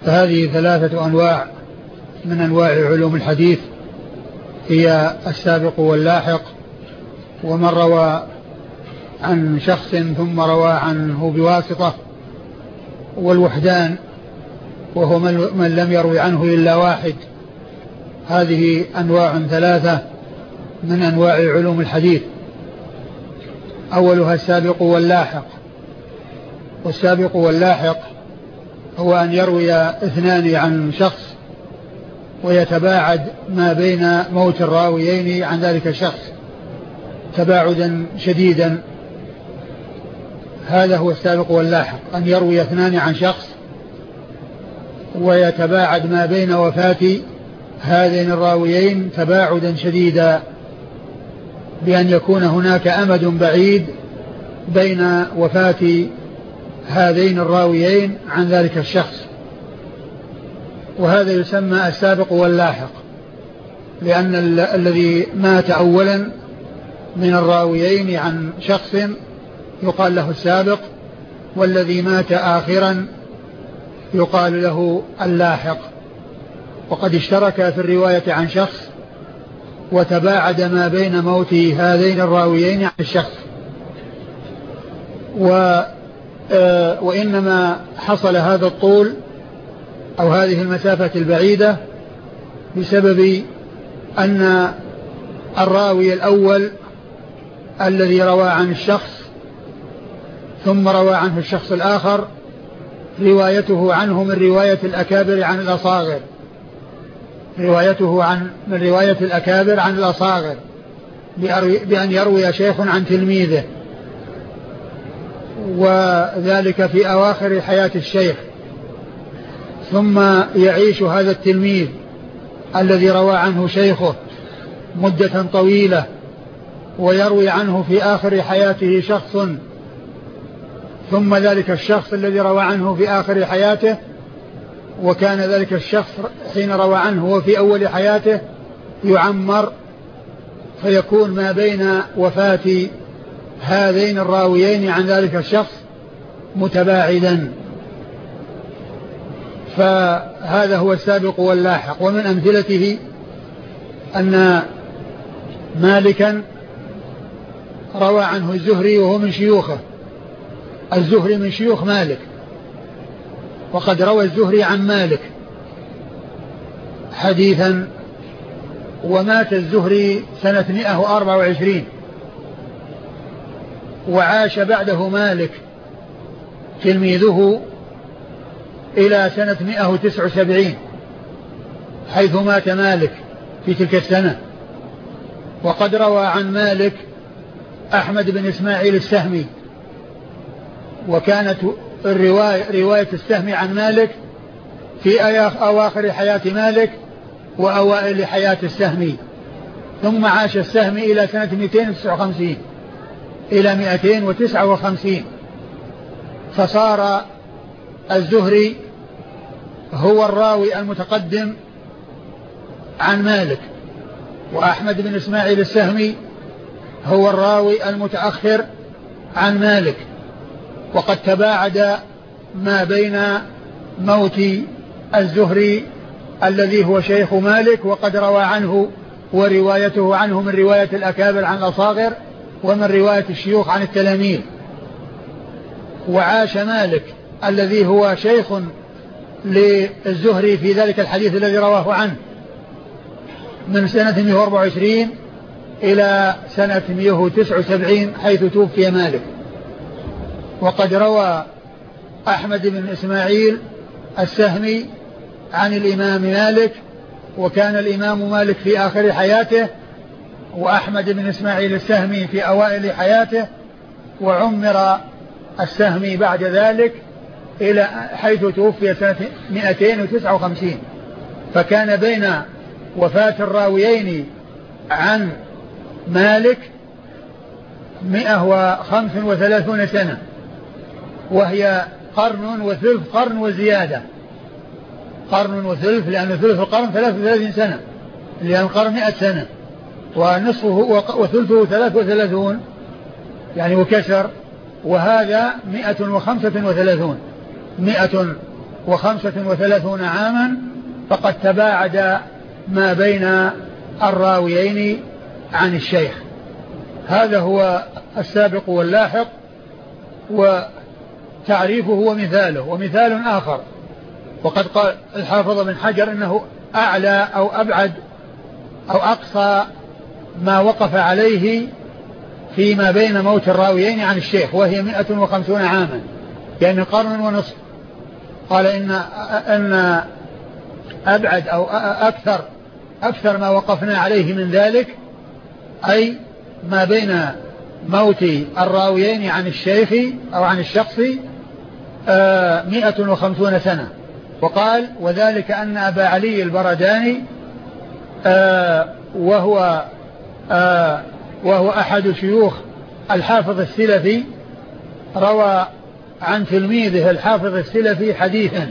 فهذه 3 أنواع من أنواع علوم الحديث، هي السابق واللاحق، ومن روى عن شخص ثم روى عنه بواسطة، والوحدان وهو من لم يروي عنه إلا واحد. هذه أنواع 3 من أنواع علوم الحديث. أولها السابق واللاحق. والسابق واللاحق هو أن يروي 2 عن شخص ويتباعد ما بين موت الراويين عن ذلك الشخص تباعدا شديدا. هذا هو السابق واللاحق، أن يروي 2 عن شخص ويتباعد ما بين وفاة هذين الراويين تباعدا شديدا، بأن يكون هناك أمد بعيد بين وفاة هذين الراويين عن ذلك الشخص. وهذا يسمى السابق واللاحق، لأن الذي مات أولا من الراويين عن شخص يقال له السابق، والذي مات آخرا يقال له اللاحق. وقد اشترك في الرواية عن شخص وتباعد ما بين موت هذين الراويين عن الشخص، وإنما حصل هذا الطول أو هذه المسافة البعيدة بسبب أن الراوي الأول الذي روى عن الشخص ثم روى عنه الشخص الآخر روايته عنه من رواية الأكابر عن الأصاغر، من رواية الأكابر عن الأصاغر، بأن يروي شيخ عن تلميذه، وذلك في أواخر حياة الشيخ، ثم يعيش هذا التلميذ الذي روى عنه شيخه مدة طويلة ويروي عنه في آخر حياته شخص، ثم ذلك الشخص الذي روى عنه في آخر حياته، وكان ذلك الشخص حين روى عنه وفي أول حياته يعمر، فيكون ما بين وفاة هذين الراويين عن ذلك الشخص متباعدا. فهذا هو السابق واللاحق. ومن أمثلته أن مالكا روى عنه الزهري وهو من شيوخه، الزهري من شيوخ مالك، وقد روى الزهري عن مالك حديثا، ومات الزهري سنة 124، وعاش بعده مالك تلميذه إلى سنة 179 حيث مات مالك في تلك السنة. وقد روى عن مالك أحمد بن إسماعيل السهمي، وكانت رواية السهمي عن مالك في أواخر حياة مالك وأوائل حياة السهمي، ثم عاش السهمي إلى سنة 259 إلى 259، فصار الزهري هو الراوي المتقدم عن مالك، وأحمد بن إسماعيل السهمي هو الراوي المتأخر عن مالك. وقد تباعد ما بين موت الزهري الذي هو شيخ مالك وقد روى عنه وروايته عنه من رواية الأكابر عن الأصاغر ومن رواية الشيوخ عن التلاميذ. وعاش مالك الذي هو شيخ للزهري في ذلك الحديث الذي رواه عنه من سنة 124 إلى سنة 179 حيث توفي مالك. وقد روى أحمد بن إسماعيل السهمي عن الإمام مالك، وكان الإمام مالك في آخر حياته، وأحمد بن إسماعيل السهمي في أوائل حياته، وعمر السهمي بعد ذلك إلى حيث توفي سنة 259. فكان بين وفاة الراويين عن مالك 135 سنة، وهي قرن وثلث، قرن وزيادة، قرن وثلث، لأن ثلث القرن 33 سنة، لأن القرن 100 سنة، ونصفه وثلثه 33 يعني وكسر، وهذا 135 35 عاما فقد تباعد ما بين الراويين عن الشيخ. هذا هو السابق واللاحق، وتعريفه ومثاله. ومثال آخر، وقد قال الحافظ بن حجر إنه أعلى أو أبعد أو أقصى ما وقف عليه فيما بين موت الراويين عن الشيخ، وهي 150 عاما، يعني قرن ونصف. قال إن أبعد أو أكثر ما وقفنا عليه من ذلك، أي ما بين موت الراويين عن الشيخ أو عن الشخص 150 سنة. وقال وذلك أن أبا علي البرداني وهو أحد شيوخ الحافظ السلفي روى عن تلميذه الحافظ السلفي حديثا.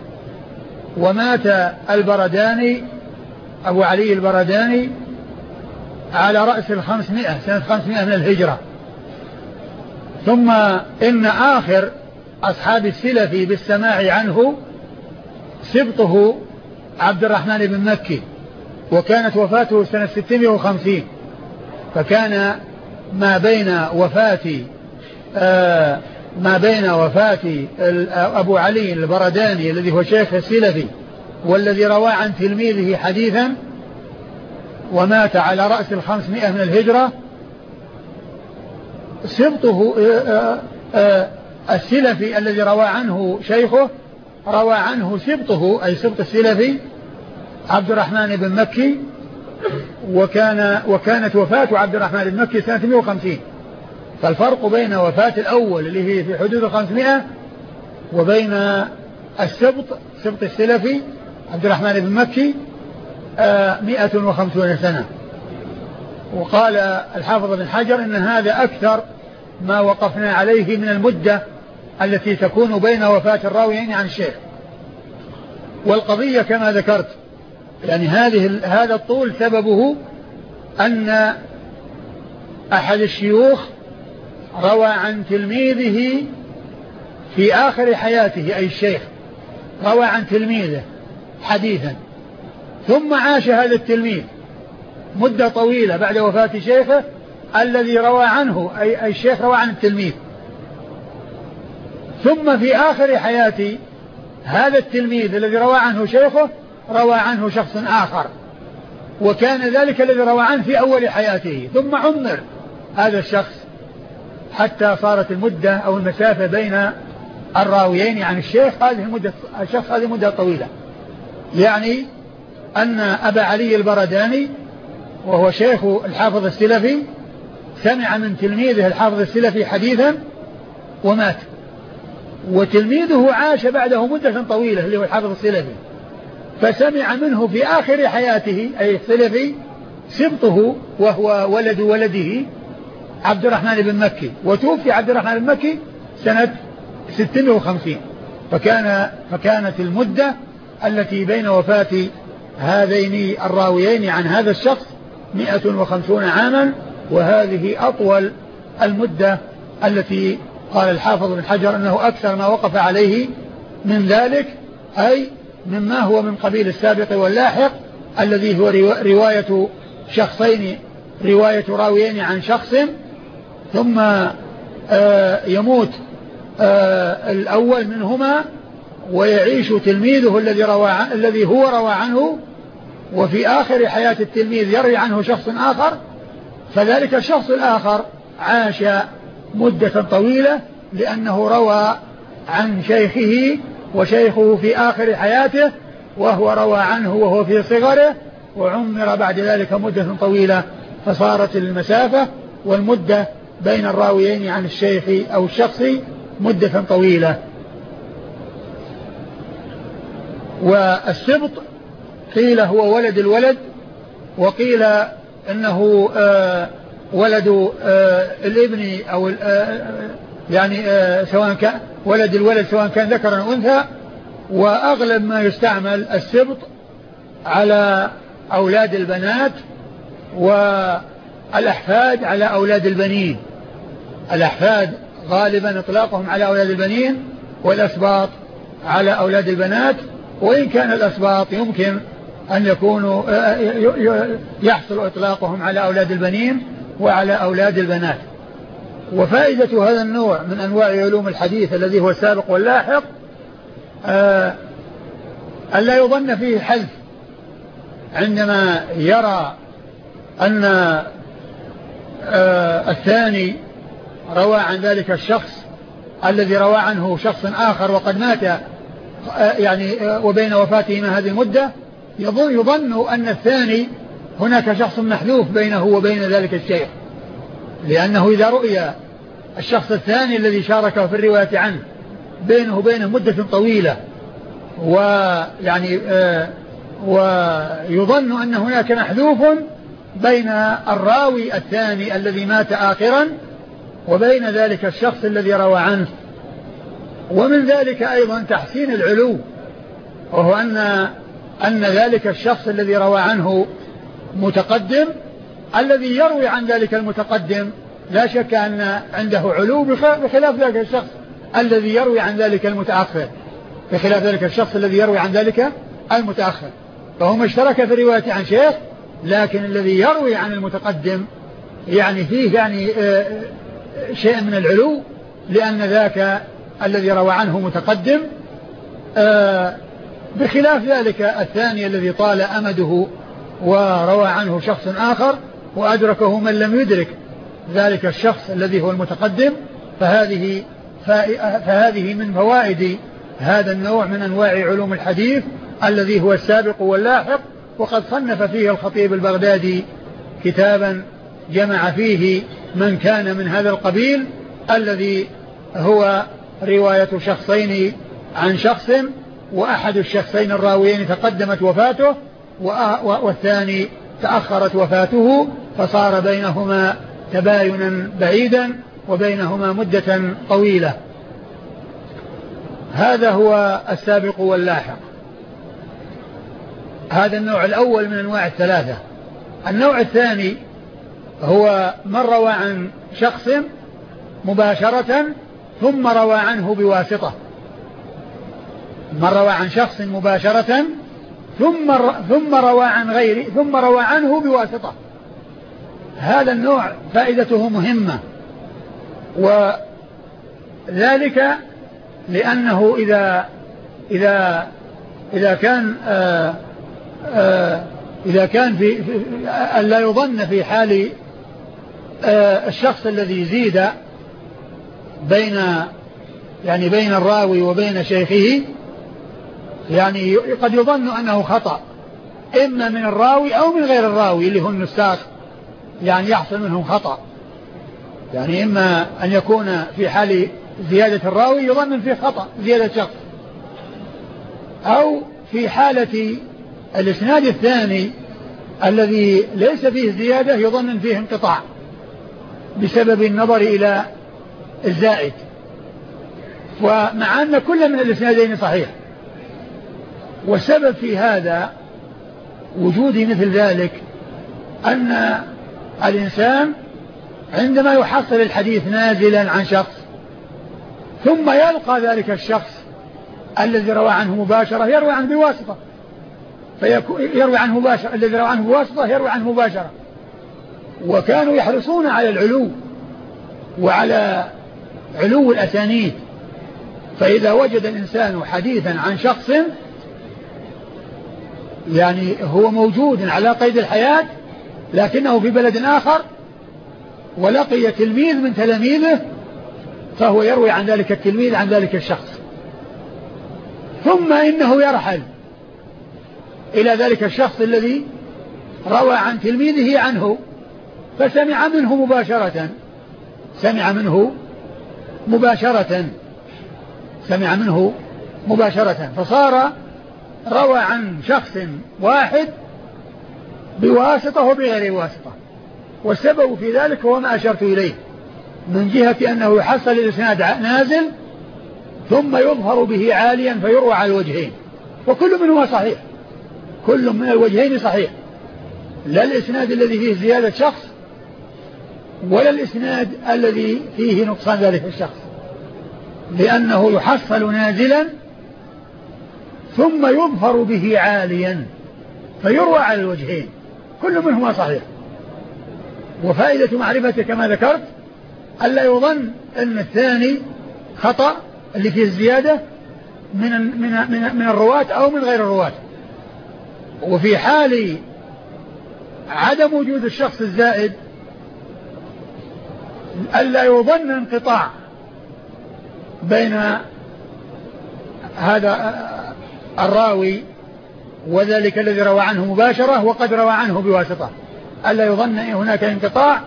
ومات البرداني أبو علي البرداني على رأس 500 سنة 500 من الهجرة. ثم إن آخر أصحاب السلفي بالسماع عنه سبطه عبد الرحمن بن مكي، وكانت وفاته سنة 650. فكان ما بين وفاة أبو علي البرداني الذي هو شيخ السلفي والذي روى عن تلميذه حديثا ومات على رأس 500 من الهجرة، سبطه السلفي الذي روى عنه شيخه روى عنه سبطه، أي سبط السلفي عبد الرحمن بن مكي، وكانت وفاة عبد الرحمن بن مكي سنة 150. فالفرق بين وفاة الأول اللي هي في حدود 500 وبين سبط السلفي عبد الرحمن بن مكي 150 سنة. وقال الحافظ بن حجر إن هذا أكثر ما وقفنا عليه من المدة التي تكون بين وفاة الراويين عن الشيخ. والقضية كما ذكرت، يعني هذا الطول سببه أن أحد الشيوخ روى عن تلميذه في آخر حياته، أي الشيخ روى عن تلميذه حديثا، ثم عاش هذا التلميذ مدة طويلة بعد وفاة شيخه الذي روى عنه، أي الشيخ روى عن التلميذ. ثم في آخر حياة هذا التلميذ الذي روى عنه شيخه روى عنه شخص آخر، وكان ذلك الذي روى عنه في أول حياته، ثم عمر هذا الشخص حتى صارت المدة أو المسافة بين الراويين عن الشيخ هذه مدة طويلة. يعني أن أبا علي البرداني وهو شيخ الحافظ السلفي سمع من تلميذه الحافظ السلفي حديثا ومات، وتلميذه عاش بعده مدة طويلة اللي هو الحافظ السلفي، فسمع منه في آخر حياته أي السلفي سبطه وهو ولد ولده عبد الرحمن بن مكي، وتوفي عبد الرحمن بن مكي سنة 650. فكانت المدة التي بين وفاة هذين الراويين عن هذا الشخص 150 عاما، وهذه أطول المدة التي قال الحافظ بن حجر أنه أكثر ما وقف عليه من ذلك، أي مما هو من قبيل السابق واللاحق الذي هو رواية شخصين، رواية راويين عن شخص، ثم يموت الأول منهما ويعيش تلميذه الذي هو روى عنه، وفي آخر حياة التلميذ يروي عنه شخص آخر، فذلك الشخص الآخر عاش مدة طويلة لأنه روى عن شيخه، وشيخه في آخر حياته وهو روى عنه وهو في صغره، وعمر بعد ذلك مدة طويلة، فصارت المسافة والمدة بين الراويين عن الشيخ أو الشخص مدة طويلة. والسبط قيل هو ولد الولد، وقيل إنه ولد الابن أو يعني سواء كان ولد الولد سواء كان ذكرا أو أنثى. وأغلب ما يستعمل السبط على أولاد البنات، والأحفاد على أولاد البنين. الأحفاد غالبا إطلاقهم على أولاد البنين، والأسباط على أولاد البنات، وإن كان الأسباط يمكن أن يكونوا يحصل إطلاقهم على أولاد البنين وعلى أولاد البنات. وفائدة هذا النوع من أنواع علوم الحديث الذي هو السابق واللاحق ألا يظن فيه حذف عندما يرى أن الثاني روى عن ذلك الشخص الذي روى عنه شخص آخر وقد مات يعني وبين وفاتهما هذه المدة، يظن أن الثاني هناك شخص محذوف بينه وبين ذلك الشيخ، لأنه إذا رؤي الشخص الثاني الذي شاركه في الرواية عنه بينه وبينه مدة طويلة ويعني ويظن أن هناك محذوف بين الراوي الثاني الذي مات آخرا وبين ذلك الشخص الذي روى عنه. ومن ذلك أيضا تحسين العلو، وهو أن ذلك الشخص الذي روى عنه متقدم الذي يروي عن ذلك المتقدم لا شك أن عنده علو بخلاف ذلك الشخص الذي يروي عن ذلك المتأخر، بخلاف ذلك الشخص الذي يروي عن ذلك المتأخر، فهم اشترك في الرواية عن شيخ، لكن الذي يروي عن المتقدم يعني فيه يعني شيء من العلو، لأن ذاك الذي روى عنه متقدم بخلاف ذلك الثاني الذي طال أمده وروى عنه شخص آخر وأدركه من لم يدرك ذلك الشخص الذي هو المتقدم. فهذه من فوائد هذا النوع من أنواع علوم الحديث الذي هو السابق واللاحق. وقد صنف فيه الخطيب البغدادي كتابا جمع فيه من كان من هذا القبيل الذي هو رواية شخصين عن شخص، وأحد الشخصين الراويين تقدمت وفاته والثاني تأخرت وفاته، فصار بينهما تباينا بعيدا وبينهما مدة طويلة. هذا هو السابق واللاحق. هذا النوع الأول من أنواع الثلاثة. النوع الثاني هو من روى عن شخص مباشرة ثم روى عنه بواسطة، من روى عن شخص مباشرة ثم روى عن غيره ثم روى عنه بواسطة. هذا النوع فائدته مهمة، وذلك لأنه إذا كان في ألا يظن في حال الشخص الذي زيد بين الراوي وبين شيخه، يعني قد يظن أنه خطأ إما من الراوي أو من غير الراوي اللي هو النساخ، يعني يحصل منهم خطأ، يعني إما أن يكون في حال زيادة الراوي يظن فيه خطأ زيادة شخص، أو في حالة الإسناد الثاني الذي ليس فيه زيادة يظن فيه انقطاع بسبب النظر إلى الزائد. ومع أن كل من الإسنادين صحيح، والسبب في هذا وجود مثل ذلك أن الإنسان عندما يحصل الحديث نازلا عن شخص ثم يلقى ذلك الشخص الذي روى عنه مباشرة يروي عنه بواسطة، يروي عنه مباشرة، الذي روى عنه بواسطة يروي عنه مباشرة، وكانوا يحرصون على العلو وعلى علو الأسانيد. فإذا وجد الإنسان حديثا عن شخص يعني هو موجود على قيد الحياة لكنه في بلد آخر ولقي تلميذ من تلاميذه، فهو يروي عن ذلك التلميذ عن ذلك الشخص، ثم إنه يرحل إلى ذلك الشخص الذي روى عن تلميذه عنه فسمع منه مباشرة، سمع منه مباشرة، فصار روى عن شخص واحد بواسطة وبغير واسطة. والسبب في ذلك هو ما أشرت إليه من جهة أنه يحصل الإسناد نازل ثم يظهر به عاليا فيروى على الوجهين، وكل منهما صحيح، كل من الوجهين صحيح، لا الإسناد الذي فيه زيادة شخص ولا الإسناد الذي فيه نقصان ذلك الشخص، لأنه يحصل نازلا ثم يظفر به عاليا فيروى على الوجهين، كل منهما صحيح. وفائدة معرفته كما ذكرت ألا يظن أن الثاني خطأ اللي فيه الزيادة من الرواة أو من غير الرواة. وفي حال عدم وجود الشخص الزائد ألا يظن انقطاع بين هذا الراوي وذلك الذي روى عنه مباشرة وقد روى عنه بواسطة، ألا يظن هناك انقطاع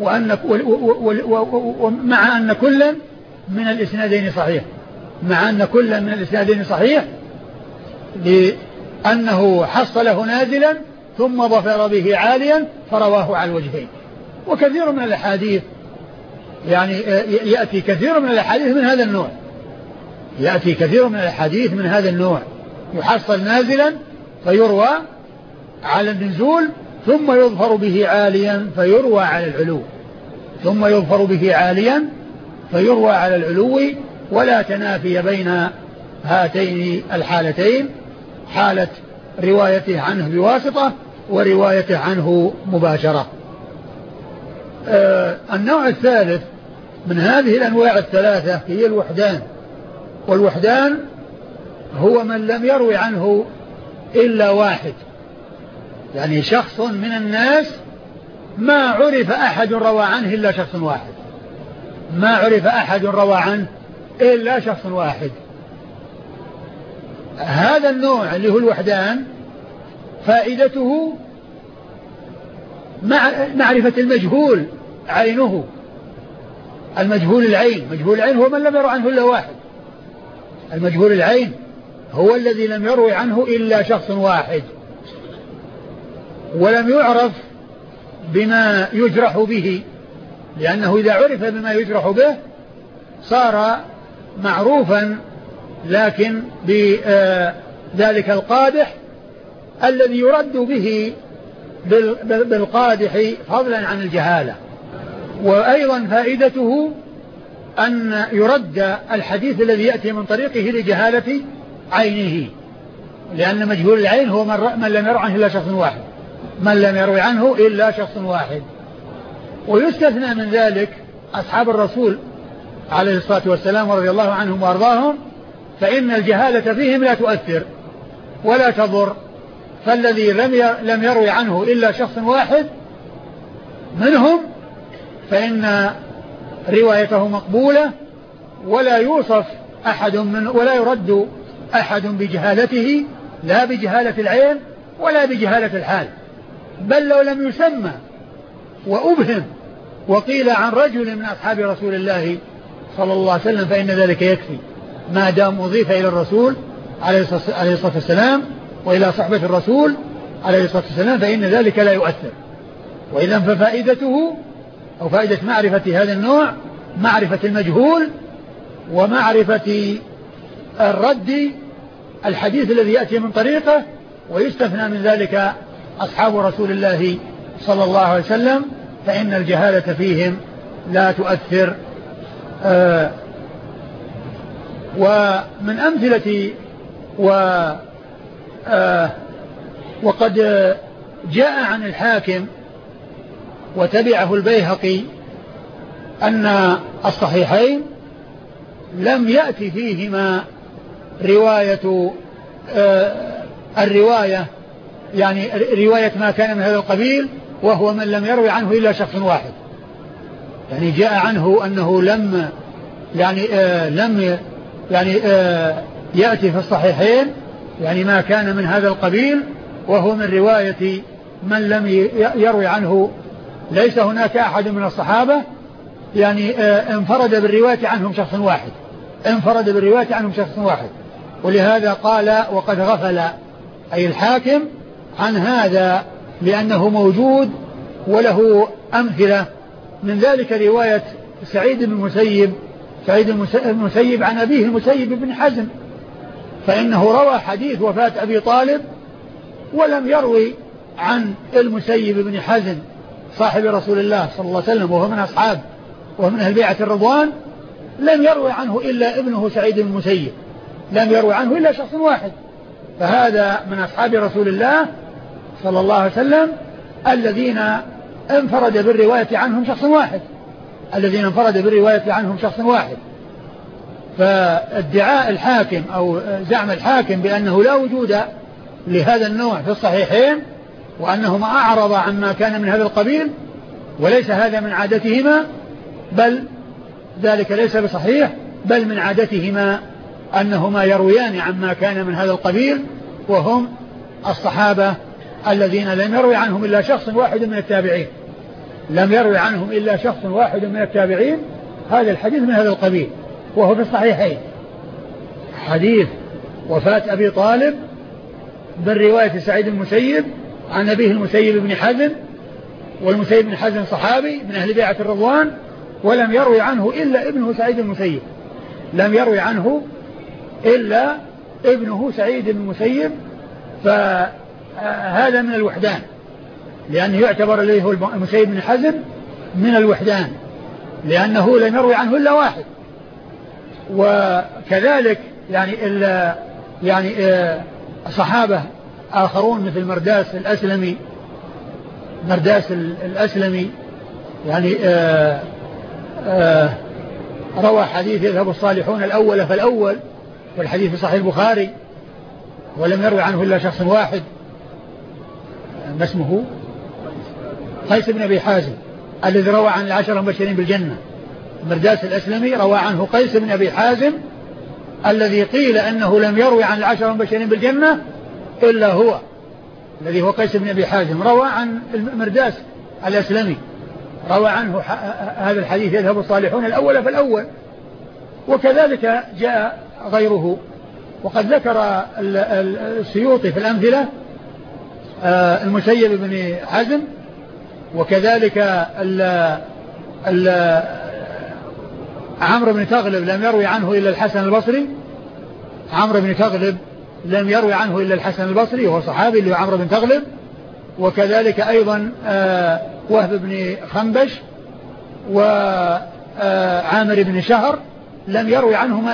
مع أن كلا من الإسنادين صحيح، مع أن كلا من الإسنادين صحيح، لأنه حصله نازلا ثم ظفر به عاليا فرواه على الوجهين. وكثير من الأحاديث يعني يأتي كثير من الأحاديث من هذا النوع، يأتي كثير من الأحاديث من هذا النوع، يحصل نازلا فيروى على النزول ثم يظفر به عاليا فيروى على العلو، ثم يظفر به عاليا فيروى على العلو، ولا تنافي بين هاتين الحالتين، حالة روايته عنه بواسطة وروايته عنه مباشرة. النوع الثالث من هذه الأنواع الثلاثة هي الوحدان. والوحدان هو من لم يروي عنه إلا واحد، يعني شخص من الناس ما عرف أحد روى عنه إلا شخص واحد، ما عرف أحد روى عنه إلا شخص واحد. هذا النوع اللي هو الوحدان فائدته معرفة المجهول عينه، المجهول العين. مجهول العين هو من لم يروي عنه إلا واحد، المجهول العين هو الذي لم يروي عنه إلا شخص واحد، ولم يعرف بما يجرح به، لأنه إذا عرف بما يجرح به صار معروفا، لكن بذلك القادح الذي يرد به بالقادح فضلا عن الجهالة. وأيضا فائدته أن يرد الحديث الذي يأتي من طريقه لجهالة عينه، لأن مجهول العين هو من لم يروي عنه إلا شخص واحد، من لم يروي عنه إلا شخص واحد. ويستثنى من ذلك أصحاب الرسول عليه الصلاة والسلام رضي الله عنهم وأرضاهم، فإن الجهالة فيهم لا تؤثر ولا تضر، فالذي لم يروي عنه إلا شخص واحد منهم فإن روايته مقبولة، ولا يوصف أحد ولا يرد أحد بجهالته، لا بجهالة العين ولا بجهالة الحال، بل لو لم يسمى وأبهم وقيل عن رجل من أصحاب رسول الله صلى الله عليه وسلم فإن ذلك يكفي، ما دام أضيف إلى الرسول عليه الصلاة والسلام وإلى صحبة الرسول عليه الصلاة والسلام فإن ذلك لا يؤثر. وإذا ففائدته أو فائدة معرفة هذا النوع معرفة المجهول ومعرفة الرد الحديث الذي يأتي من طريقه، ويستثنى من ذلك أصحاب رسول الله صلى الله عليه وسلم فإن الجهالة فيهم لا تؤثر. ومن أمثلة وقد جاء عن الحاكم وتبعه البيهقي أن الصحيحين لم يأتي فيهما رواية الرواية يعني رواية ما كان من هذا القبيل، وهو من لم يروي عنه إلا شخص واحد. يعني جاء عنه أنه لم يأتي في الصحيحين يعني ما كان من هذا القبيل، وهو من رواية من لم يروي عنه ليس هناك أحد من الصحابة يعني انفرد بالرواية عنهم شخص واحد، انفرد بالرواية عنهم شخص واحد. ولهذا قال وقد غفل أي الحاكم عن هذا لأنه موجود وله أمثلة، من ذلك رواية سعيد بن المسيب عن أبيه المسيب بن حزم، فإنه روى حديث وفاة أبي طالب ولم يروي عن المسيب بن حزم صاحب رسول الله صلى الله عليه وسلم وهو من أصحاب ومن أهل بيعة الرضوان، لم يروي عنه إلا ابنه سعيد بن المسيب، لم يروي عنه إلا شخص واحد فهذا من أصحاب رسول الله صلى الله عليه وسلم الذين انفرد بالرواية عنهم شخص واحد. فادعاء الحاكم أو زعم الحاكم بأنه لا وجود لهذا النوع في الصحيحين وأنهما أعرض عما كان من هذا القبيل وليس هذا من عادتهما، بل ذلك ليس بصحيح، بل من عادتهما أنهما يرويان عما كان من هذا القبيل، وهم الصحابة الذين لم يروي عنهم إلا شخص واحد من التابعين. هذا الحديث من هذا القبيل وهو في الصحيحين، حديث وفاة أبي طالب بالرواية سعيد المسيب عن أبيه المسيب بن حزم، والمسيب بن حزم صحابي من أهل بيعة الرضوان، ولم يروي عنه إلا ابنه سعيد المسيب، فهذا من الوحدان، لأنه يعتبر الذي هو المسيب بن حزم من الوحدان، لأنه لم يروي عنه إلا واحد. وكذلك يعني صحابة آخرون مثل مرداس الأسلمي يعني روى حديث يذهب الصالحون الأول فالأول، والحديث في صحيح البخاري، ولم يروي عنه إلا شخص واحد، ما اسمه؟ قيس بن أبي حازم الذي روى عن العشرة المبشرين بالجنة. مرداس الأسلمي روى عنه قيس بن أبي حازم الذي قيل أنه لم يروي عن العشرة المبشرين بالجنة إلا هو، الذي هو قيس بن أبي حازم روى عن مرداس الأسلمي، روى عنه هذا الحديث يذهب الصالحون الأول فالأول. وكذلك جاء غيره، وقد ذكر السيوطي في الأمثلة المسيب بن حزم، وكذلك عمرو بن تغلب لم يروي عنه إلا الحسن البصري، وهو صحابي اللي هو عمرو بن تغلب. وكذلك أيضا وهب بن خنبش وعامر بن شهر لم يروي عنهما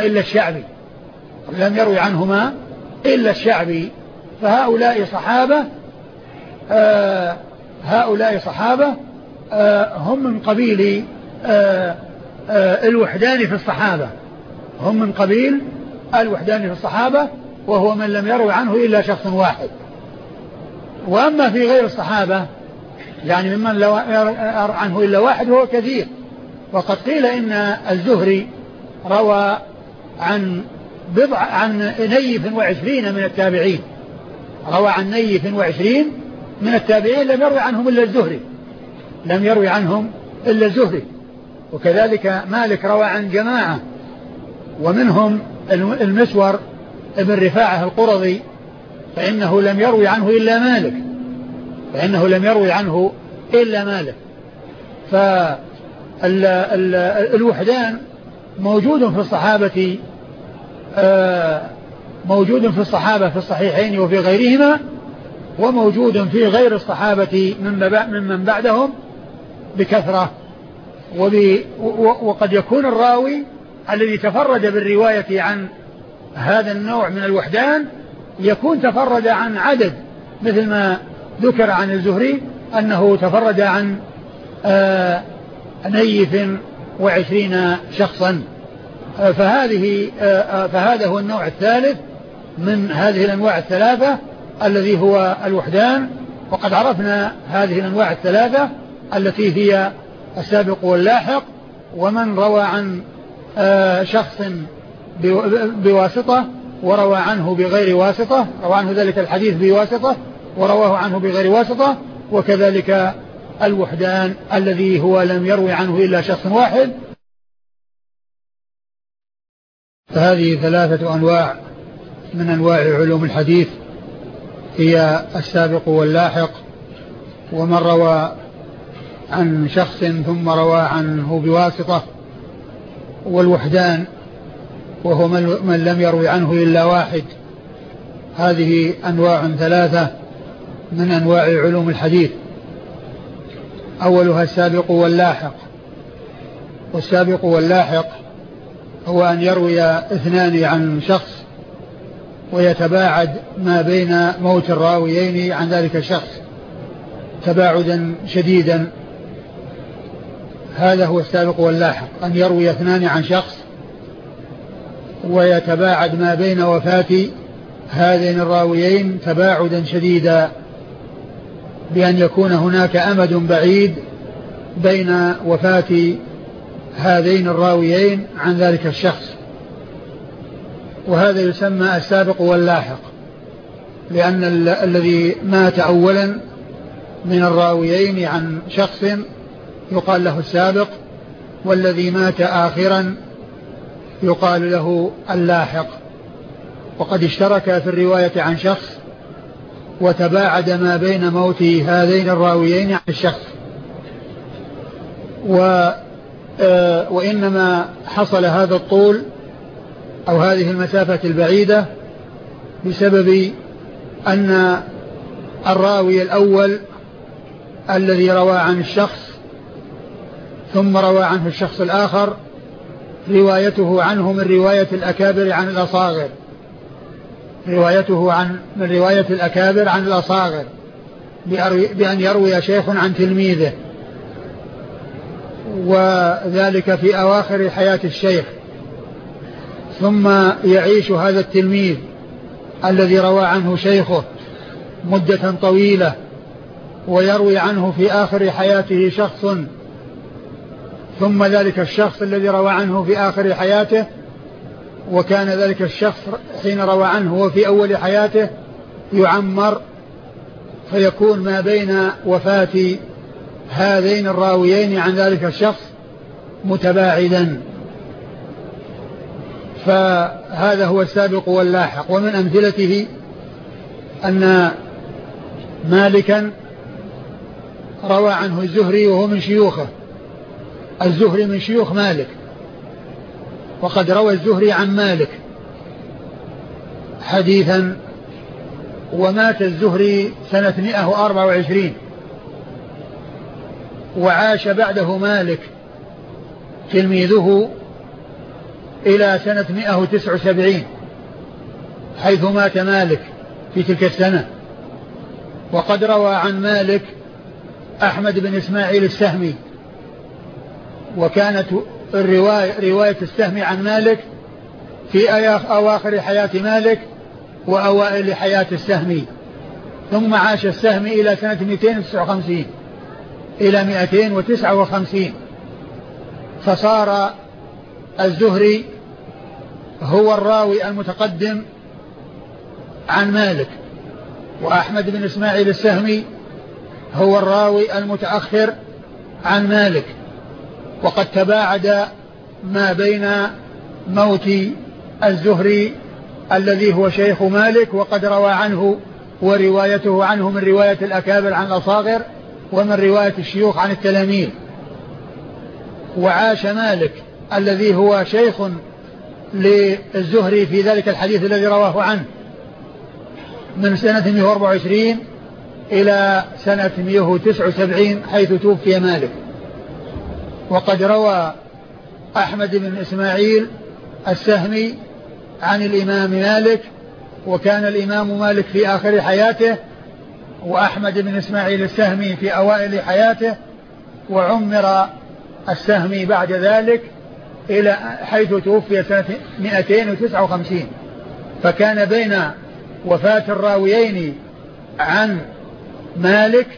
إلا الشعبي. فهؤلاء صحابة هم من قبيل الوحدان في الصحابة، وهو من لم يروي عنه إلا شخص واحد. وأما في غير الصحابة يعني ممن لا يروي عنه إلا واحد هو كثير. وقد قيل إن الزهري روى عن نيف 20 من التابعين لم يروي عنهم إلا الزهري. وكذلك مالك روى عن جماعة، ومنهم المسور ابن رفاعة القرظي فإنه لم يروي عنه إلا مالك. فالوحدان موجود في الصحابة في الصحيحين وفي غيرهما، وموجود في غير الصحابة ممن بعدهم بكثرة. وقد يكون الراوي الذي تفرد بالرواية عن هذا النوع من الوحدان يكون تفرد عن عدد، مثل ما ذكر عن الزهري أنه تفرد عن 20 شخصا. فهذا هو النوع الثالث من هذه الأنواع الثلاثة الذي هو الوحدان. وقد عرفنا هذه الأنواع الثلاثة التي هي السابق واللاحق، ومن روى عن شخص بواسطة وروى عنه بغير واسطة، روى عنه ذلك الحديث بواسطة ورواه عنه بغير واسطة، وكذلك الوحدان الذي هو لم يروي عنه إلا شخص واحد. فهذه 3 أنواع من أنواع علوم الحديث، هي السابق واللاحق، ومن روى عن شخص ثم روى عنه بواسطة، والوحدان وهو من لم يروي عنه إلا واحد. هذه أنواع 3 من أنواع علوم الحديث. أولها السابق واللاحق. والسابق واللاحق هو أن يروي 2 عن شخص ويتباعد ما بين موت الراويين عن ذلك الشخص تباعدا شديدا. هذا هو السابق واللاحق، أن يروي اثنان عن شخص ويتباعد ما بين وفاة هذين الراويين تباعدا شديدا، بأن يكون هناك أمد بعيد بين وفاة هذين الراويين عن ذلك الشخص. وهذا يسمى السابق واللاحق، لأن الذي مات أولا من الراويين عن شخص يقال له السابق، والذي مات آخرا يقال له اللاحق. وقد اشترك في الرواية عن شخص وتباعد ما بين موت هذين الراويين عن الشخص. وإنما حصل هذا الطول أو هذه المسافة البعيدة بسبب أن الراوي الأول الذي روى عن الشخص ثم روى عنه الشخص الآخر روايته عنه من رواية الأكابر عن الأصاغر، من رواية الأكابر عن الأصاغر، بأن يروي شيخ عن تلميذه، وذلك في أواخر حياة الشيخ. ثم يعيش هذا التلميذ الذي روى عنه شيخه مدة طويلة، ويروي عنه في آخر حياته شخص، ثم ذلك الشخص الذي روى عنه في آخر حياته، وكان ذلك الشخص حين روى عنه وفي أول حياته يعمر، فيكون ما بين وفاة هذين الراويين عن ذلك الشخص متباعدا. فهذا هو السابق واللاحق. ومن أمثلته أن مالكا روى عنه الزهري وهو من شيوخه، الزهري من شيوخ مالك، وقد روى الزهري عن مالك حديثا، ومات الزهري سنة 124، وعاش بعده مالك تلميذه إلى سنة 179 حيث مات مالك في تلك السنة. وقد روى عن مالك أحمد بن إسماعيل السهمي، وكانت رواية السهمي عن مالك في أواخر حياة مالك وأوائل حياة السهمي. ثم عاش السهمي إلى سنة 259 إلى 259، فصار الزهري هو الراوي المتقدم عن مالك، وأحمد بن إسماعيل السهمي هو الراوي المتأخر عن مالك. وقد تباعد ما بين موت الزهري الذي هو شيخ مالك وقد روى عنه وروايته عنه من رواية الأكابر عن الأصاغر ومن رواية الشيوخ عن التلاميذ. وعاش مالك الذي هو شيخ للزهري في ذلك الحديث الذي رواه عنه من سنة 124 إلى سنة 179 حيث توفي مالك. وقد روى أحمد بن إسماعيل السهمي عن الإمام مالك، وكان الإمام مالك في آخر حياته، وأحمد بن إسماعيل السهمي في أوائل حياته، وعمر السهمي بعد ذلك إلى حيث توفي سنة 259. فكان بين وفاة الراويين عن مالك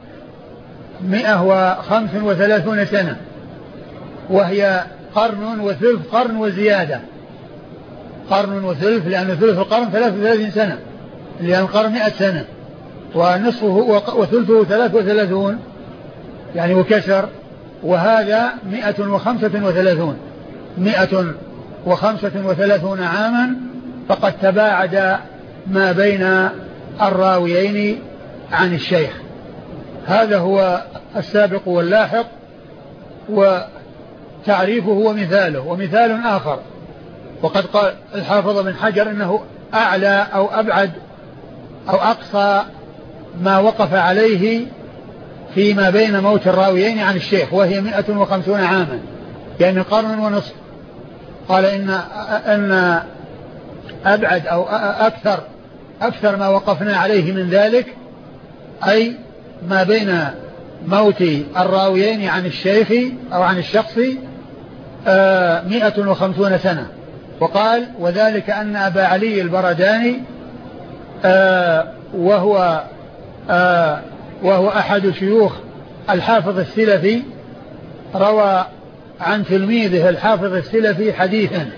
135 سنة، وهي قرن وثلث، قرن وزيادة، قرن وثلث، لأن ثلث القرن 33 سنة، لأن القرن 100 سنة، ونصفه وثلثه 33 يعني وكسر، وهذا 135 135 عاما. فقد تباعد ما بين الراويين عن الشيخ. هذا هو السابق واللاحق، وتعريفه ومثاله. ومثال آخر، وقد قال الحافظ بن حجر إنه أعلى أو أبعد أو أقصى ما وقف عليه فيما بين موت الراويين عن الشيخ، وهي 150 عاما، يعني قرن ونصف. قال إن أبعد أو أكثر ما وقفنا عليه من ذلك، أي ما بين موت الراويين عن الشيخ أو عن الشخص 150 سنة. وقال وذلك أن أبا علي البرداني وهو أحد شيوخ الحافظ السلفي روى عن تلميذه الحافظ السلفي حديثا.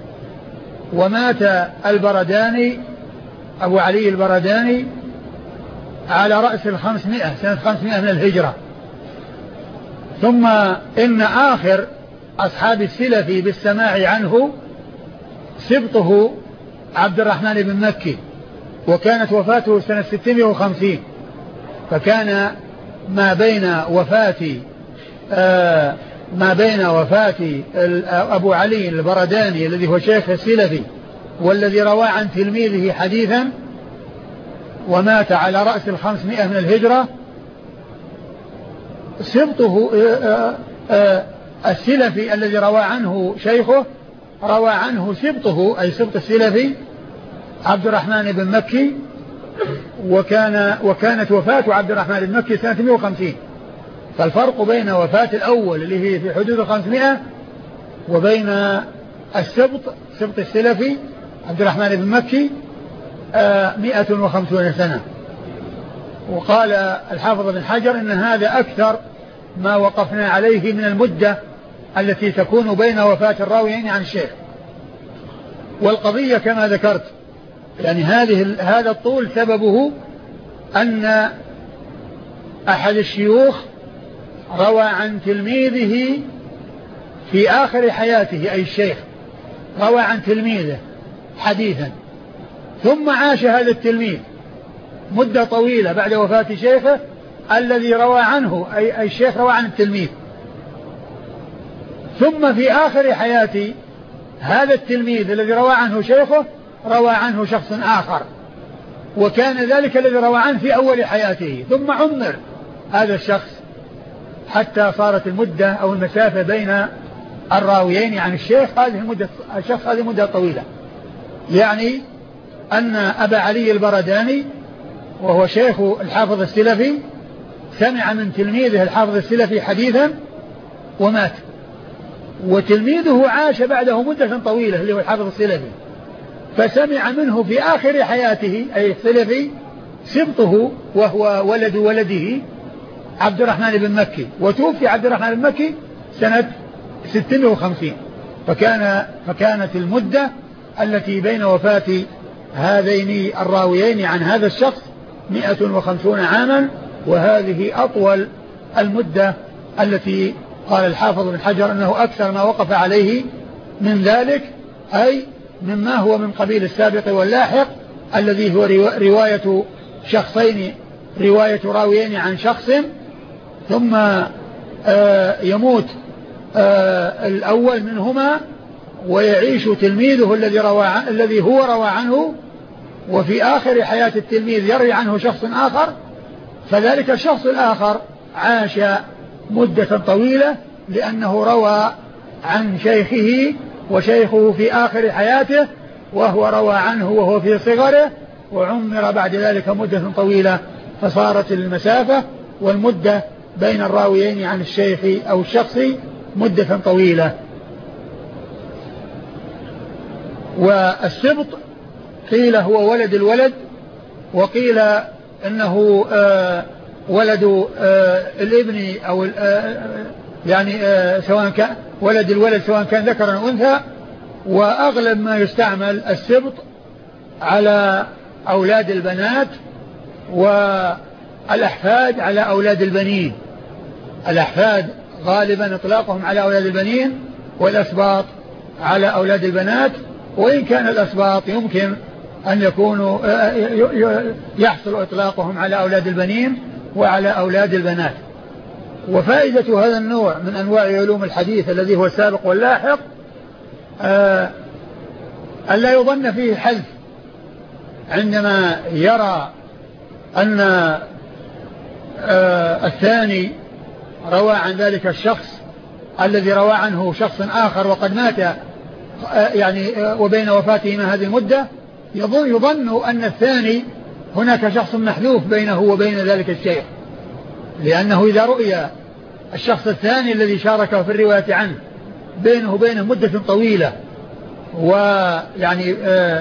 ومات البرداني أبو علي البرداني على رأس 500 سنة 500 من الهجرة. ثم إن آخر أصحاب السلفي بالسماع عنه سبطه عبد الرحمن بن مكي، وكانت وفاته سنة 650. فكان ما بين وفاة أبو علي البرداني الذي هو شيخ السلفي والذي روى عن تلميذه حديثا ومات على رأس 500 من الهجرة، سبطه السلفي الذي روى عنه شيخه روى عنه سبطه أي سبط السلفي عبد الرحمن بن مكي، وكانت وفاة عبد الرحمن بن مكي سنة 150. فالفرق بين وفاة الأول اللي هي في حدود 500 وبين سبط السلفي عبد الرحمن بن مكي 150 سنة. وقال الحافظ بن حجر إن هذا أكثر ما وقفنا عليه من المدة التي تكون بين وفاة الراويين عن الشيخ. والقضية كما ذكرت يعني هذا الطول سببه أن أحد الشيوخ روى عن تلميذه في آخر حياته، أي الشيخ روى عن تلميذه حديثا، ثم عاش هذا التلميذ مدة طويلة بعد وفاة شيخه الذي روى عنه، أي الشيخ روى عن التلميذ. ثم في آخر حياة هذا التلميذ الذي روى عنه شيخه روى عنه شخص آخر، وكان ذلك الذي روى عنه في أول حياته، ثم عمر هذا الشخص حتى صارت المدة أو المسافة بين الراويين عن الشيخ هذه مدة طويلة. يعني أن أبا علي البرداني وهو شيخ الحافظ السلفي سمع من تلميذه الحافظ السلفي حديثا ومات، وتلميذه عاش بعده مدة طويلة اللي هو الحافظ السلفي، فسمع منه في آخر حياته أي السلفي سبطه وهو ولد ولده عبد الرحمن بن مكي، وتوفي عبد الرحمن بن مكي سنة 650. فكانت المدة التي بين وفاة هذين الراويين عن هذا الشخص 150 عاما، وهذه أطول المدة التي قال الحافظ بن حجر أنه أكثر ما وقف عليه من ذلك، أي مما هو من قبيل السابق واللاحق الذي هو رواية شخصين، رواية راويين عن شخص ثم يموت الأول منهما ويعيش تلميذه الذي هو روى عنه، وفي آخر حياة التلميذ يروي عنه شخص آخر، فذلك الشخص الآخر عاش مدة طويلة لأنه روى عن شيخه، وشيخه في آخر حياته وهو روى عنه وهو في صغره، وعمر بعد ذلك مدة طويلة، فصارت المسافة والمدة بين الراويين عن الشيخ أو الشخص مدة طويلة. والسبط قيل هو ولد الولد، وقيل إنه ولد الابن أو يعني سواء كان ولد الولد سواء كان ذكرا أو أنثى، وأغلب ما يستعمل السبط على أولاد البنات، والأحفاد على أولاد البنين. الأحفاد غالبا إطلاقهم على أولاد البنين، والأسباط على أولاد البنات، وإن كان الأسباط يمكن أن يكونوا يحصل إطلاقهم على أولاد البنين وعلى أولاد البنات. وفائدة هذا النوع من أنواع علوم الحديث الذي هو السابق واللاحق ألا يظن فيه حذف عندما يرى أن الثاني روى عن ذلك الشخص الذي روى عنه شخص آخر وقد مات يعني وبين وفاتهما هذه المدة يظن أن الثاني هناك شخص محذوف بينه وبين ذلك الشيخ، لأنه إذا رؤي الشخص الثاني الذي شاركه في الرواية عنه بينه وبينه مدة طويلة ويعني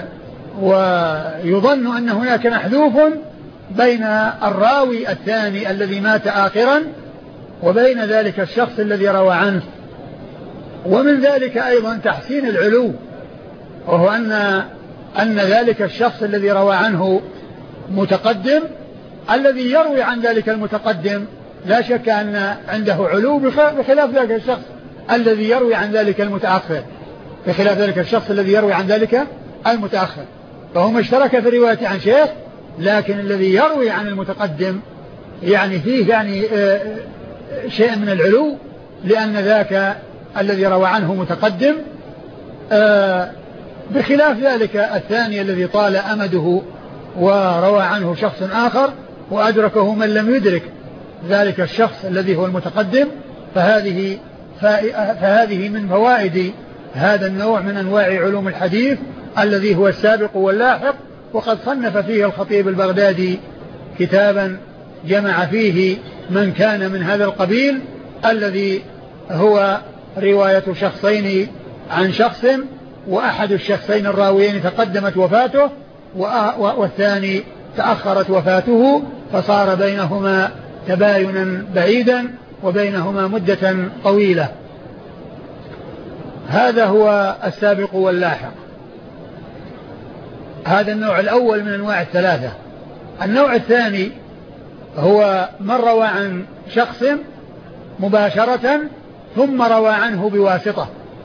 ويظن أن هناك محذوف بين الراوي الثاني الذي مات آخرا وبين ذلك الشخص الذي روى عنه. ومن ذلك أيضا تحسين العلو، وهو أن ذلك الشخص الذي روى عنه متقدم، الذي يروي عن ذلك المتقدم لا شك أن عنده علو بخلاف ذلك الشخص الذي يروي عن ذلك المتأخر، بخلاف ذلك الشخص الذي يروي عن ذلك المتأخر. فهم اشترك في الرواية عن شيخ، لكن الذي يروي عن المتقدم يعني فيه يعني شيء من العلو، لأن ذاك الذي روى عنه متقدم، بخلاف ذلك الثاني الذي طال أمده وروى عنه شخص آخر وأدركه من لم يدرك ذلك الشخص الذي هو المتقدم. فهذه من فوائد هذا النوع من أنواع علوم الحديث الذي هو السابق واللاحق. وقد صنف فيه الخطيب البغدادي كتابا جمع فيه من كان من هذا القبيل، الذي هو رواية شخصين عن شخص، وأحد الشخصين الراويين تقدمت وفاته والثاني تأخرت وفاته، فصار بينهما تباينا بعيدا وبينهما مدة طويلة. هذا هو السابق واللاحق. هذا النوع الأول من أنواع الثلاثة. النوع الثاني هو من روى عن شخص مباشرة ثم روى عنه بواسطة.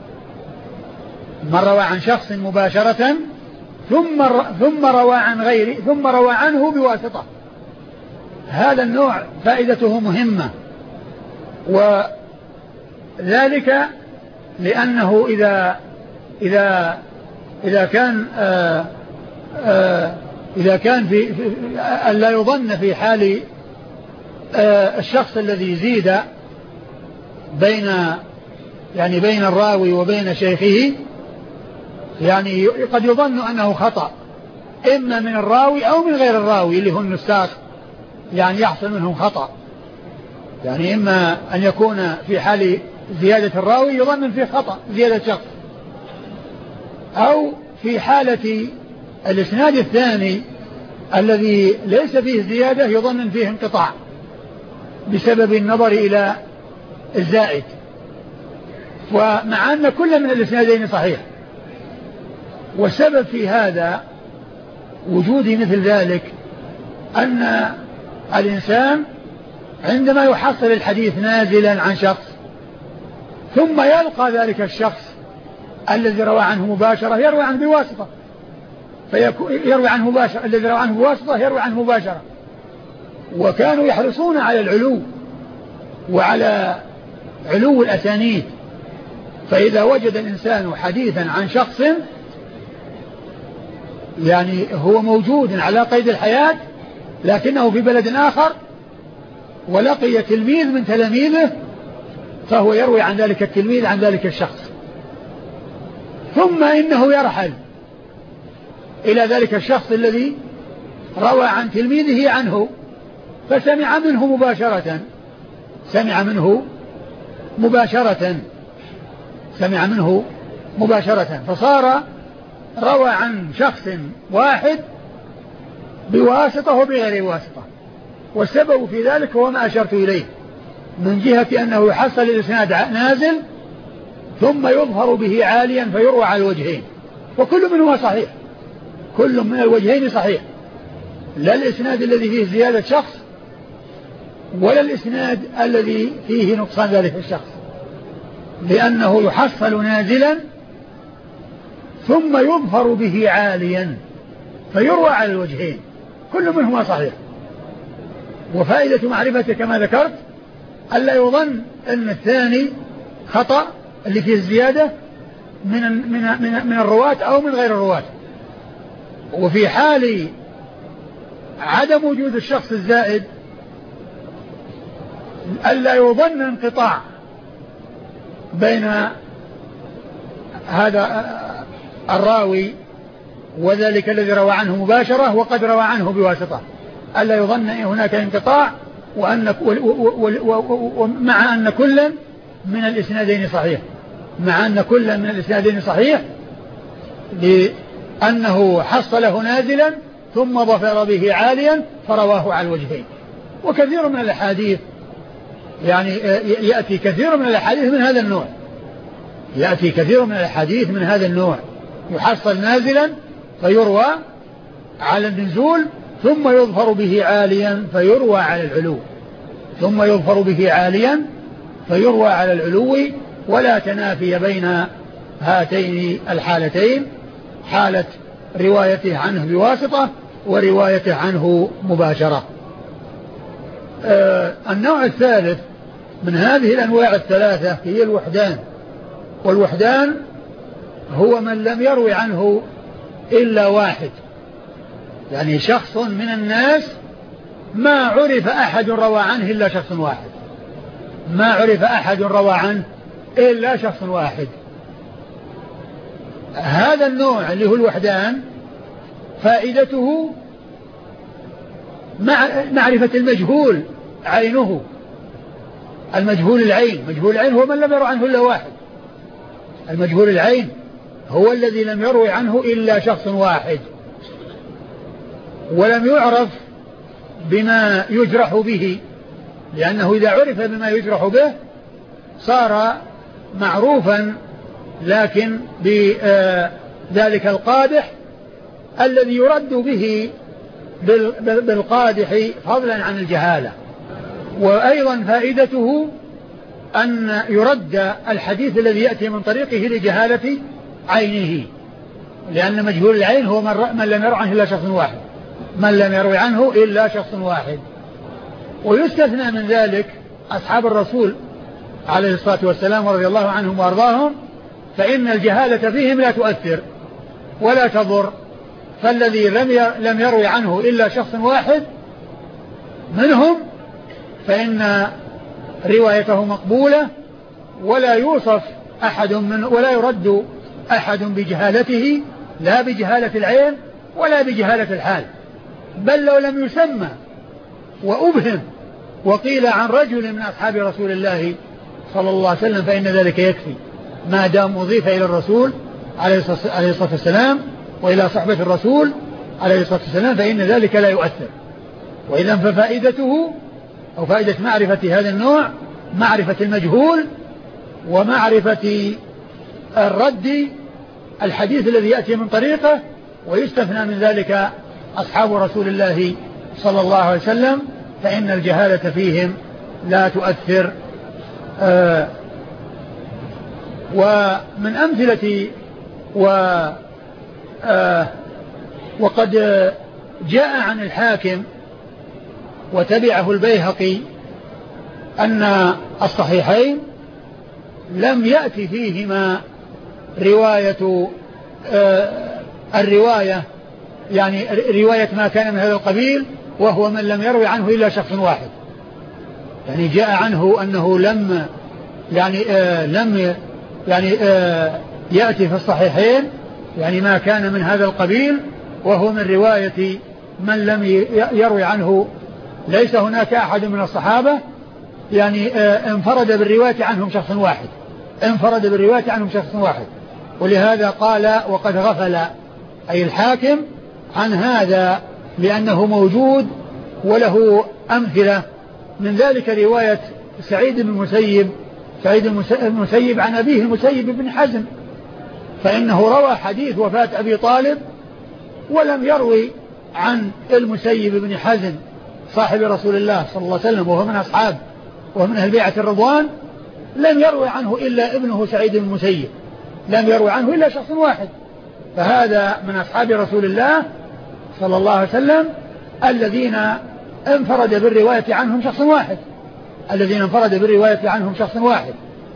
من روى عن شخص مباشرة ثم روى عن غيره ثم روى عنه بواسطة. هذا النوع فائدته مهمة، وذلك لأنه إذا كان في ألا يظن في حال الشخص الذي زيد بين الراوي وبين شيخه، يعني قد يظن أنه خطأ إما من الراوي أو من غير الراوي اللي هو النساخ، يعني يحصل منهم خطأ. يعني إما أن يكون في حال زيادة الراوي يظن فيه خطأ زيادة شخص، أو في حالة الإسناد الثاني الذي ليس فيه زيادة يظن فيه انقطاع بسبب النظر إلى الزائد. ومع أن كل من الإسنادين صحيح، والسبب في هذا وجود مثل ذلك أن الإنسان عندما يحصل الحديث نازلا عن شخص ثم يلقى ذلك الشخص الذي روى عنه مباشرة يروي عنه بواسطة، يروي عنه مباشرة، الذي روى عنه بواسطة يروي عنه مباشرة. وكانوا يحرصون على العلو وعلى علو الأسانيد، فإذا وجد الإنسان حديثا عن شخص يعني هو موجود على قيد الحياة لكنه في بلد آخر ولقي تلميذ من تلاميذه، فهو يروي عن ذلك التلميذ عن ذلك الشخص، ثم إنه يرحل إلى ذلك الشخص الذي روى عن تلميذه عنه فسمع منه مباشرة، سمع منه مباشرة، فصار روى عن شخص واحد بواسطة وبغير واسطة. والسبب في ذلك هو ما أشرت إليه من جهة أنه يحصل الإسناد نازل ثم يظهر به عاليا فيروى على الوجهين، وكل منهما صحيح، كل من الوجهين صحيح، لا الإسناد الذي فيه زيادة شخص ولا الإسناد الذي فيه نقصان ذلك الشخص، لأنه يحصل نازلا ثم يظهر به عاليا فيروى على الوجهين، كل منهما صحيح. وفائدة معرفته كما ذكرت ألا يظن أن الثاني خطأ اللي فيه الزيادة من الرواة أو من غير الرواة. وفي حال عدم وجود الشخص الزائد ألا يظن انقطاع بين هذا الراوي وذلك الذي روى عنه مباشرة وقد روى عنه بواسطة، ألا يظن هناك انقطاع ومع أن كل من الإسنادين صحيح، مع أن كل من الإسنادين صحيح لأنه حصله نازلا ثم ظفر به عاليا فرواه على الوجهين. وكثير من الأحاديث يعني يأتي كثير من الأحاديث من هذا النوع، يأتي كثير من الأحاديث من هذا النوع، يحصل نازلا فيروى على النزول ثم يظفر به عاليا فيروى على العلو، ثم يظفر به عاليا فيروى على العلو، ولا تنافي بين هاتين الحالتين، حالة روايته عنه بواسطة وروايته عنه مباشرة. النوع الثالث من هذه الأنواع الثلاثة هي الوحدان، والوحدان هو من لم يروي عنه إلا واحد، يعني شخص من الناس ما عرف أحد روى عنه إلا شخص واحد، ما عرف أحد روى عنه إلا شخص واحد. هذا النوع اللي هو الوحدان فائدته معرفة المجهول عينه، المجهول العين، مجهول العين هو من لم يروي عنه إلا واحد، المجهول العين هو الذي لم يروي عنه إلا شخص واحد، ولم يعرف بما يجرح به، لأنه إذا عرف بما يجرح به صار معروفا، لكن بذلك القادح الذي يرد به بالقادح فضلا عن الجهالة. وأيضا فائدته أن يرد الحديث الذي يأتي من طريقه لجهالة عينه، لأن مجهول العين هو من لم يروي عنه إلا شخص واحد، من لم يروي عنه إلا شخص واحد. ويستثنى من ذلك أصحاب الرسول عليه الصلاة والسلام رضي الله عنهم وأرضاهم، فإن الجهالة فيهم لا تؤثر ولا تضر، فالذي لم يروي عنه إلا شخص واحد منهم فإن روايته مقبولة، ولا يوصف أحد ولا يرد أحد بجهالته، لا بجهالة العين ولا بجهالة الحال، بل لو لم يسمى وأبهم وقيل عن رجل من أصحاب رسول الله صلى الله عليه وسلم فإن ذلك يكفي، ما دام أضيف إلى الرسول عليه الصلاة والسلام وإلى صحبة الرسول عليه الصلاة والسلام فإن ذلك لا يؤثر. وإذا ففائدته أو فائدة معرفة هذا النوع معرفة المجهول ومعرفة الرد الحديث الذي يأتي من طريقه، ويستثنى من ذلك أصحاب رسول الله صلى الله عليه وسلم فإن الجهالة فيهم لا تؤثر. ومن أمثلة وقد جاء عن الحاكم وتبعه البيهقي أن الصحيحين لم يأتي فيهما رواية الرواية يعني رواية ما كان من هذا القبيل، وهو من لم يروي عنه إلا شخص واحد، يعني جاء عنه أنه لم يأتي في الصحيحين يعني ما كان من هذا القبيل، وهو من رواية من لم يروي عنه، ليس هناك أحد من الصحابة يعني انفرد بالرواية عنهم شخص واحد، انفرد بالرواية عنهم شخص واحد. ولهذا قال وقد غفل أي الحاكم عن هذا لأنه موجود وله أمثلة، من ذلك رواية سعيد بن المسيب عن أبيه المسيب بن حزم، فإنه روى حديث وفاة أبي طالب ولم يروي عن المسيب بن حزم صاحب رسول الله صلى الله عليه وسلم وهو من أصحاب ومن أهل بيعة الرضوان، لم يروي عنه إلا ابنه سعيد بن المسيب، لم يروي عنه إلا شخص واحد، فهذا من أصحاب رسول الله صلى الله عليه وسلم الذين انفرد بالرواية عنهم شخص واحد، الذين انفرد بالرواية عنهم شخص واحد.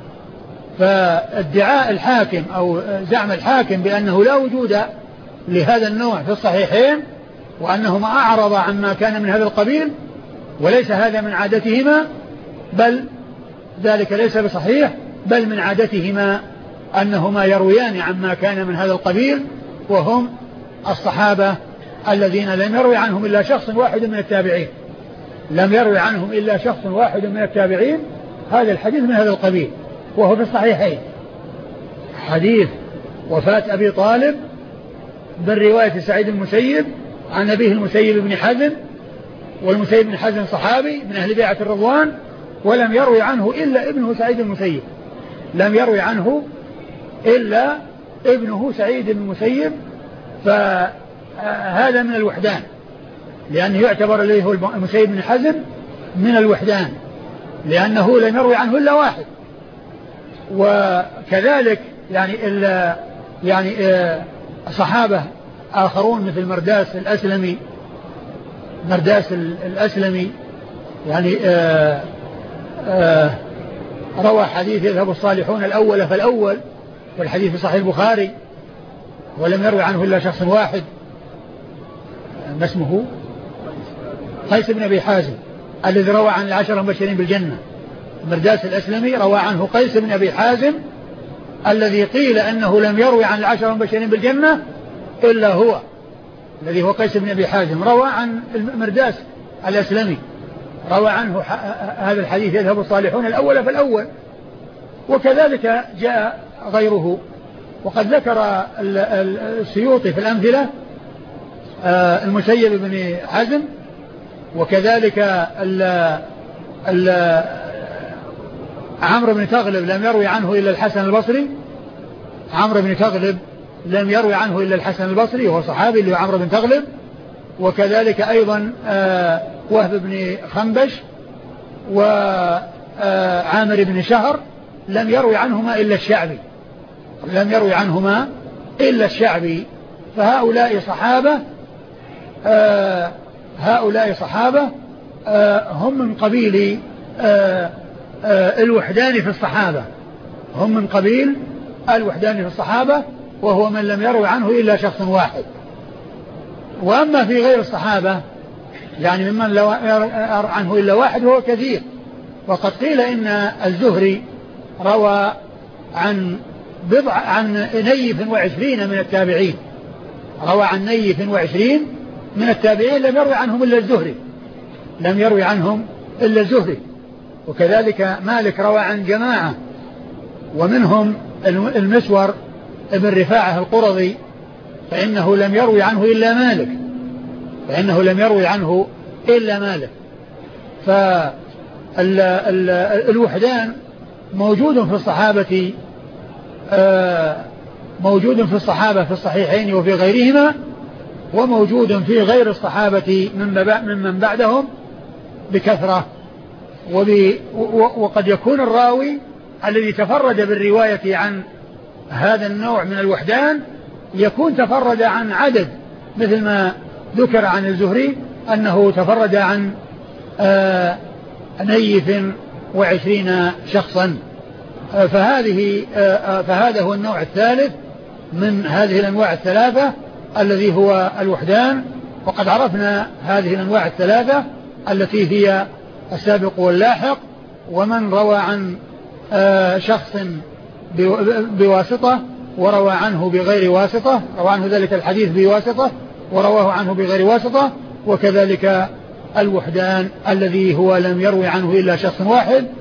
فادعاء الحاكم أو زعم الحاكم بأنه لا وجود لهذا النوع في الصحيحين وأنهما أعرض عما كان من هذا القبيل وليس هذا من عادتهما، بل ذلك ليس بصحيح، بل من عادتهما أنهما يرويان عما كان من هذا القبيل، وهم الصحابة الذين لم يروي عنهم إلا شخص واحد من التابعين، لم يروي عنهم إلا شخص واحد من التابعين. هذا الحديث من هذا القبيل، وهو في الصحيحين، حديث وفاة أبي طالب بالرواية سعيد المسيب عن أبيه المسيب بن حزم، والمسيب بن حزم صحابي من أهل بيعة الرضوان، ولم يروي عنه إلا ابنه سعيد المسيب، لم يروي عنه إلا ابنه سعيد المسيب. فهذا من الوحدان، لأنه يعتبر اللي هو المسيب بن حزم من الوحدان، لأنه لم يروي عنه إلا واحد. وكذلك يعني صحابة آخرون مثل مرداس الأسلمي يعني روى حديث يذهب الصالحون الأول فالأول، والحديث في صحيح البخاري، ولم يروي عنه إلا شخص واحد، ما اسمه؟ قيس بن أبي حازم الذي روى عن العشرة المبشرين بالجنة. مرداس الأسلمي روى عنه قيس بن أبي حازم الذي قيل أنه لم يروي عن العشرة المبشرين بالجنة إلا هو، الذي هو قيس بن أبي حازم. روى عن مرداس الأسلمي، روى عنه هذا الحديث يذهب الصالحون الأول فالأول. وكذلك جاء غيره. وقد ذكر السيوطي في الأمثلة المسيب بن حزم، وكذلك عمرو بن تغلب لم يروي عنه إلا الحسن البصري. عمرو بن تغلب لم يروي عنه إلا الحسن البصري، وهو صحابي اللي هو عمرو بن تغلب. وكذلك أيضا وهب بن خنبش وعامر بن شهر لم يروي عنهما إلا الشعبي، لم يروي عنهما إلا الشعبي. فهؤلاء صحابة، هؤلاء صحابة هم من قبيل الوحدان في الصحابة، هم من قبيل الوحدان في الصحابة، وهو من لم يروي عنه إلا شخص واحد. وأما في غير الصحابة يعني ممن لا يروي عنه إلا واحد هو كثير. وقد قيل إن الزهري روى عن نيف 20 من التابعين، روى عن نيف 20 من التابعين لم يروي عنهم إلا الزهري، لم يروي عنهم إلا الزهري. وكذلك مالك روى عن جماعة، ومنهم المسور ابن رفاعة القرظي فإنه لم يروي عنه إلا مالك، فإنه لم يروي عنه إلا مالك. فالوحدان موجود في الصحابة، موجود في الصحابة في الصحيحين وفي غيرهما، وموجود في غير الصحابة ممن بعدهم بكثرة. وقد يكون الراوي الذي تفرد بالرواية عن هذا النوع من الوحدان يكون تفرد عن عدد، مثل ما ذكر عن الزهري أنه تفرد عن نيف 20 شخصا. فهذا هو النوع الثالث من هذه الأنواع الثلاثة الذي هو الوحدان. وقد عرفنا هذه الأنواع الثلاثة التي هي السابق واللاحق، ومن روى عن شخص بواسطة وروى عنه بغير واسطة، روى عنه ذلك الحديث بواسطة ورواه عنه بغير واسطة. وكذلك الوحدان الذي هو لم يروي عنه إلا شخص واحد،